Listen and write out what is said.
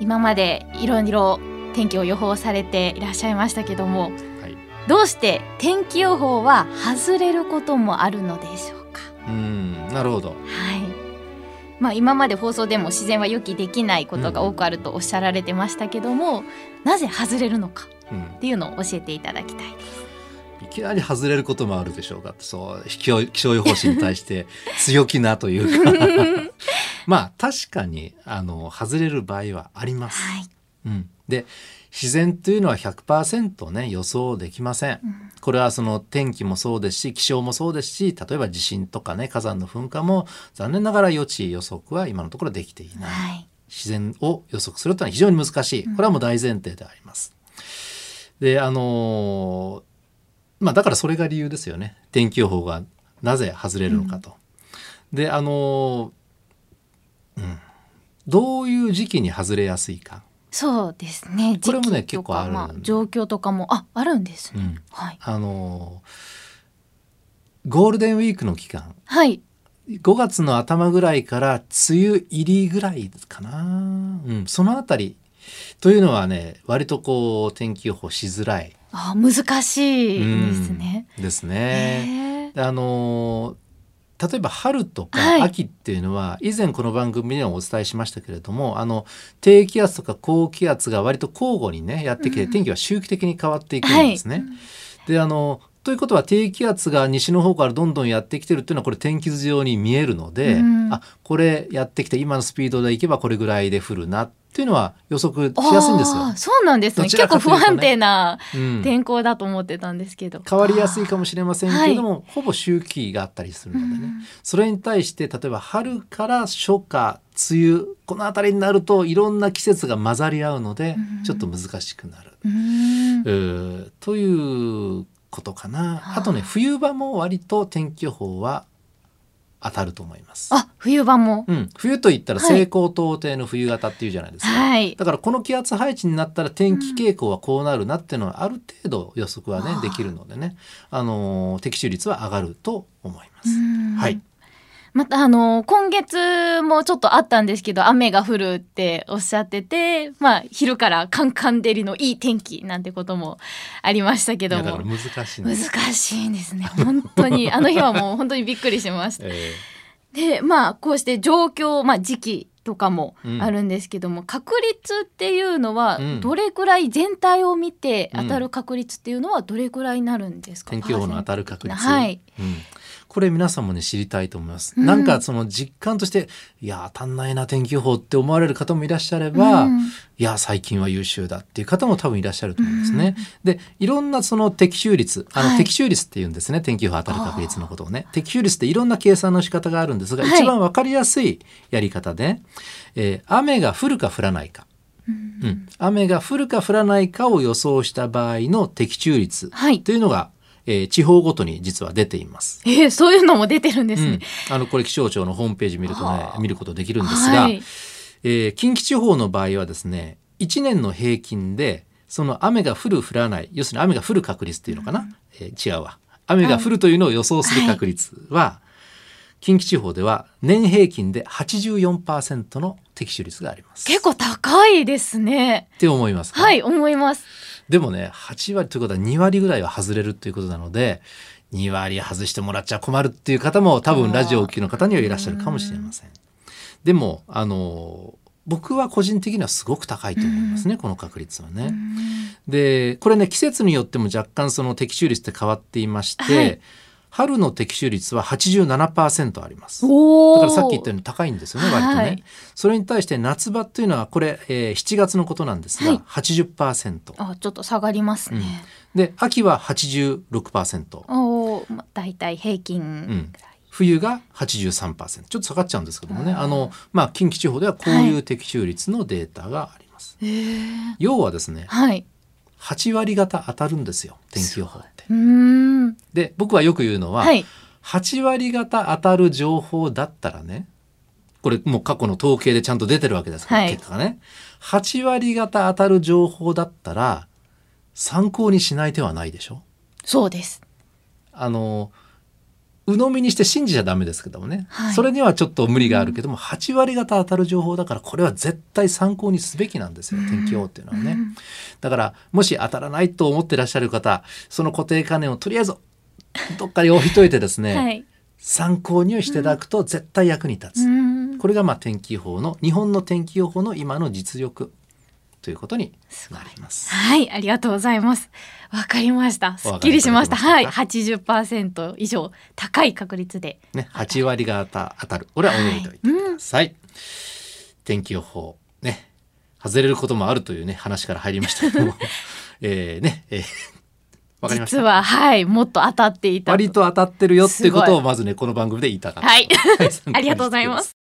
今までいろいろ天気を予報されていらっしゃいましたけども、 はい、 どうして天気予報は外れることもあるのでしょうか。 なるほど。 はい、今まで放送でも自然は予期できないことが多くあるとおっしゃられてましたけども、なぜ外れるのかっていうのを教えていただきたいです。 いきなり外れることもあるでしょうか。そう気象予報士に対して強気なというか確かに外れる場合はあります。 はい、 で自然というのは 100% ね予想できません。これはその天気もそうですし気象もそうですし、例えば地震とかね火山の噴火も残念ながら予知予測は今のところできていない、はい、自然を予測するというのは非常に難しい。これはもう大前提であります。でだからそれが理由ですよね。天気予報がなぜ外れるのかと。でどういう時期に外れやすいか。 そうですね。 これもね結構ある、 状況とかもあるんですね。はい、 ゴールデンウィークの期間、 はい、 5月の頭ぐらいから梅雨入りぐらいかな、そのあたりというのはね割とこう天気予報しづらい。 難しいですね。 ですね。例えば春とか秋っていうのは、以前この番組でもお伝えしましたけれども、低気圧とか高気圧が割と交互にねやってきて、天気は周期的に変わっていくんですね。でということは低気圧が西の方からどんどんやってきてるっていうのはこれ天気図上に見えるので、これやってきて今のスピードでいけばこれぐらいで降るなっていうのは予測しやすいんですよ。 そうなんですね。結構不安定な天候だと思ってたんですけど、 変わりやすいかもしれませんけれども、ほぼ周期があったりするのでね、それに対して例えば春から初夏梅雨このあたりになるといろんな季節が混ざり合うので、ちょっと難しくなる、ということかな。あとね冬場も割と天気予報は当たると思います。 冬場も、 冬といったら西高東低の冬型っていうじゃないですか、だからこの気圧配置になったら天気傾向はこうなるなっていうのはある程度予測はねできるのでね、的中率は上がると思います。はい。 また今月もちょっとあったんですけど雨が降るっておっしゃってて、昼からカンカン照りのいい天気なんてこともありましたけども、 だから難しいんですね。本当にあの日はもう本当にびっくりしました。でこうして状況、時期とかもあるんですけども、確率っていうのはどれくらい、全体を見て当たる確率っていうのはどれくらいになるんですか。 天気予報の当たる確率、これ皆さんもね知りたいと思います。なんかその実感としていや当たんないな天気予報って思われる方もいらっしゃれば、いや最近は優秀だっていう方も多分いらっしゃると思いますね。でいろんなその的中率的中率っていうんですね。天気予報当たる確率のことをね。的中率っていろんな計算の仕方があるんですが、一番わかりやすいやり方で、雨が降るか降らないか、雨が降るか降らないかを予想した場合の的中率というのが、地方ごとに実は出ています。 そういうのも出てるんですね。 これ気象庁のホームページ見るとね見ることできるんですが、近畿地方の場合はですね1年の平均でその雨が降る降らない、要するに雨が降る確率っていうのかな、違うわ、雨が降るというのを予想する確率は、近畿地方では年平均で 84% の的中率があります。 結構高いですねって思いますか。 思います。 でもね8割ということは2割ぐらいは外れるということなので、2割外してもらっちゃ困るっていう方も多分ラジオをお聞きの方にはいらっしゃるかもしれません。でも僕は個人的にはすごく高いと思いますね、この確率はね。でこれね季節によっても若干その的中率って変わっていまして、春の的中率は 87% あります。だからさっき言ったように高いんですよね、割とね。それに対して夏場というのはこれ、7月のことなんですが、80%。 ちょっと下がりますね。 で秋は 86%。 だいたい平均、 冬が 83%。ちょっと下がっちゃうんですけどもね、近畿地方ではこういう的中率のデータがあります。要はですね、8割方当たるんですよ、天気予報って。で僕はよく言うのは、8割方当たる情報だったらね、これもう過去の統計でちゃんと出てるわけですから、結果がね8割方当たる情報だったら参考にしない手はないでしょ。 そうです。 鵜呑みにして信じちゃダメですけどもね、 はい、 それにはちょっと無理があるけども、8割方当たる情報だから、これは絶対参考にすべきなんですよ、天気予報っていうのはね。だからもし当たらないと思ってらっしゃる方、その固定観念をとりあえずどっかに置いといてですね、はい、参考にしていただくと絶対役に立つ、これが天気予報の、日本の天気予報の今の実力ということになります。 はい、ありがとうございます。わかりました。すっきりしました。はい、80% 以上高い確率で、 ね、8割が当たる。これは覚えておいてください。天気予報ね、外れることもあるというね話から入りましたけども、わかりました。 実はもっと当たっていた。 割と当たってるよっていうことをまずねこの番組で言いたかった。 はい、ありがとうございます。